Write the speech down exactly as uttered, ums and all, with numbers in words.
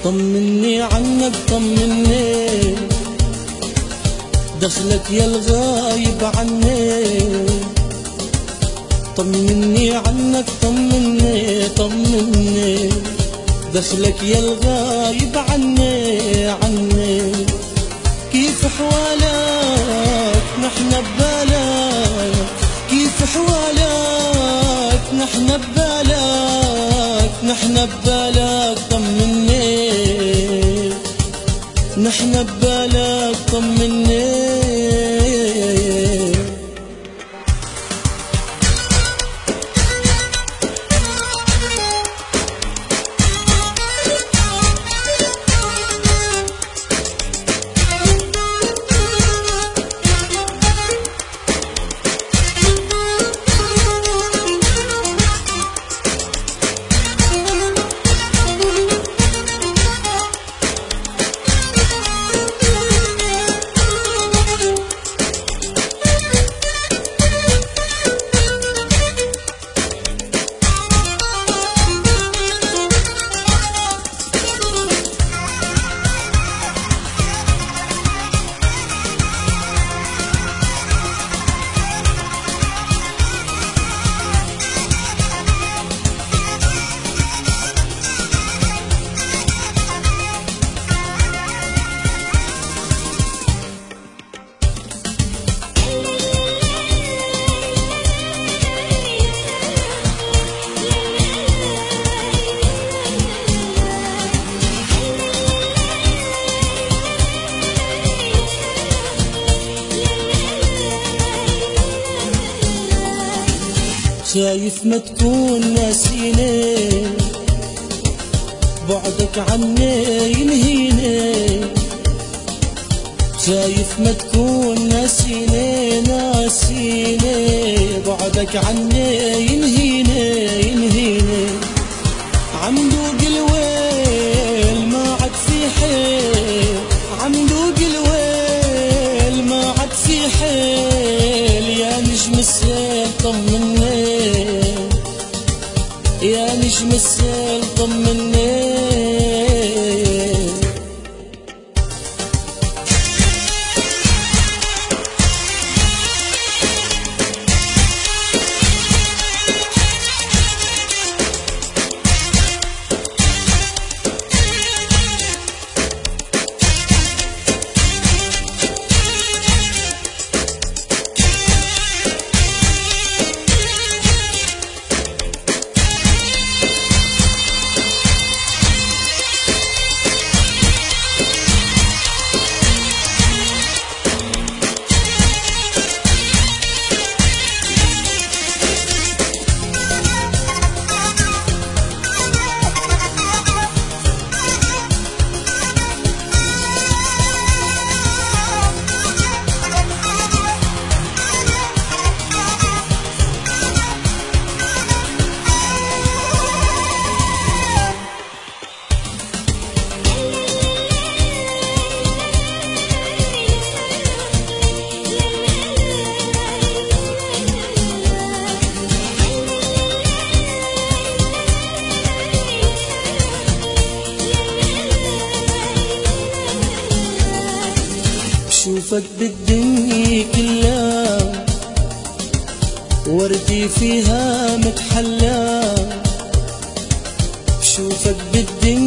طمني عنك طمني، دخلك يا الغايب عني. طمني عنك طمني طمني، دخلك يا الغايب عني عني. كيف حوالك نحن ببالك، كيف حوالك نحن ببالك، نحن ببالك طمني، نحن ببالك طمني. خايف ما تكون ناسيني، بعدك عني ينهيني. خايف ما تكون ناسيني ناسيني، بعدك عني ينهيني ينهيني. عم دوق الويل ما عاد في حيل، عم دوق الويل ما عاد في حيل. يا نجم السيل طمني، يا نجم السيل طمني. شوفك بالدنيا كلها، وردي فيها متحلى. شوفك بالدنيا